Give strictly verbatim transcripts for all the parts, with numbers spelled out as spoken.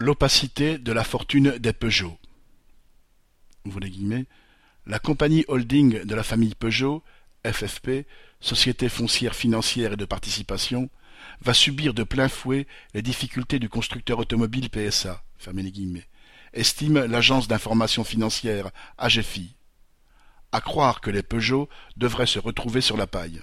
L'opacité de la fortune des Peugeot. Ouvrez les guillemets. La compagnie holding de la famille Peugeot, F F P, Société foncière financière et de participation, va subir de plein fouet les difficultés du constructeur automobile P S A, fermez les guillemets, estime l'agence d'information financière A G F I. À croire que les Peugeot devraient se retrouver sur la paille.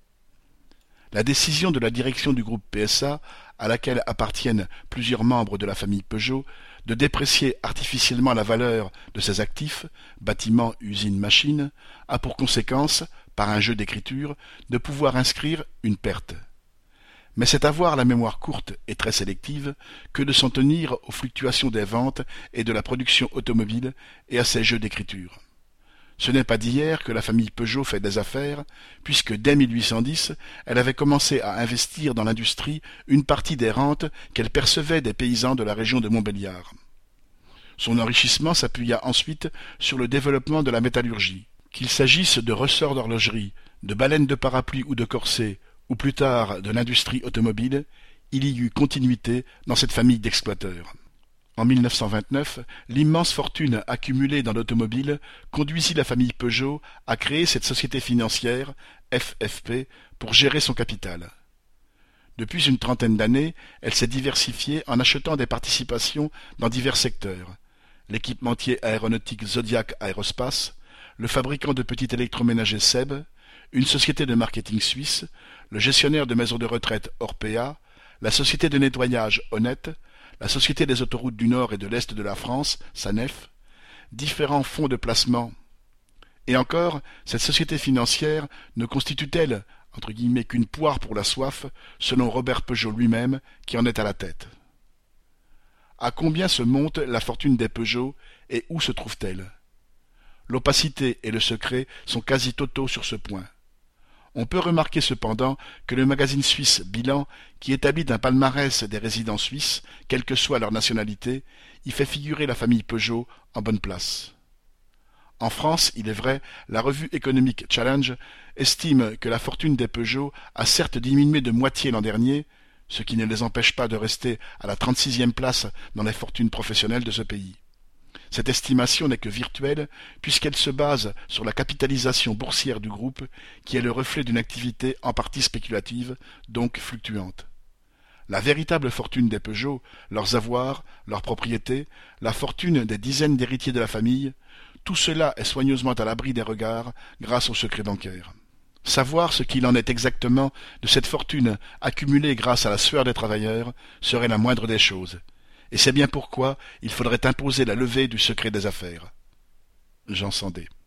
La décision de la direction du groupe P S A, à laquelle appartiennent plusieurs membres de la famille Peugeot, de déprécier artificiellement la valeur de ses actifs, bâtiments, usines, machines, a pour conséquence, par un jeu d'écriture, de pouvoir inscrire une perte. Mais c'est avoir la mémoire courte et très sélective que de s'en tenir aux fluctuations des ventes et de la production automobile et à ces jeux d'écriture. Ce n'est pas d'hier que la famille Peugeot fait des affaires, puisque dès mille huit cent dix, elle avait commencé à investir dans l'industrie une partie des rentes qu'elle percevait des paysans de la région de Montbéliard. Son enrichissement s'appuya ensuite sur le développement de la métallurgie. Qu'il s'agisse de ressorts d'horlogerie, de baleines de parapluie ou de corsets, ou plus tard de l'industrie automobile, il y eut continuité dans cette famille d'exploiteurs. En mille neuf cent vingt-neuf, l'immense fortune accumulée dans l'automobile conduisit la famille Peugeot à créer cette société financière, F F P, pour gérer son capital. Depuis une trentaine d'années, elle s'est diversifiée en achetant des participations dans divers secteurs. L'équipementier aéronautique Zodiac Aerospace, le fabricant de petits électroménagers Seb, une société de marketing suisse, le gestionnaire de maisons de retraite Orpea, la société de nettoyage Honnête, la Société des autoroutes du Nord et de l'Est de la France, SANEF, différents fonds de placement. Et encore, cette société financière ne constitue-t-elle, entre guillemets, qu'une poire pour la soif, selon Robert Peugeot lui-même, qui en est à la tête. À combien se monte la fortune des Peugeot et où se trouve-t-elle? L'opacité et le secret sont quasi totaux sur ce point. On peut remarquer cependant que le magazine suisse Bilan, qui établit un palmarès des résidents suisses, quelle que soit leur nationalité, y fait figurer la famille Peugeot en bonne place. En France, il est vrai, la revue économique Challenge estime que la fortune des Peugeot a certes diminué de moitié l'an dernier, ce qui ne les empêche pas de rester à la trente-sixième place dans les fortunes professionnelles de ce pays. Cette estimation n'est que virtuelle, puisqu'elle se base sur la capitalisation boursière du groupe, qui est le reflet d'une activité en partie spéculative, donc fluctuante. La véritable fortune des Peugeot, leurs avoirs, leurs propriétés, la fortune des dizaines d'héritiers de la famille, tout cela est soigneusement à l'abri des regards grâce au secret bancaire. Savoir ce qu'il en est exactement de cette fortune accumulée grâce à la sueur des travailleurs serait la moindre des choses. Et c'est bien pourquoi il faudrait imposer la levée du secret des affaires. Jean Sandé.